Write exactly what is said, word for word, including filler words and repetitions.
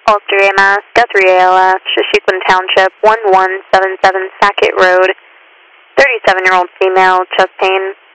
Falls three A Mass, Guthrie A L F, Shashequin Township, one one seven seven Sackett Road, thirty-seven-year-old female, chest pain.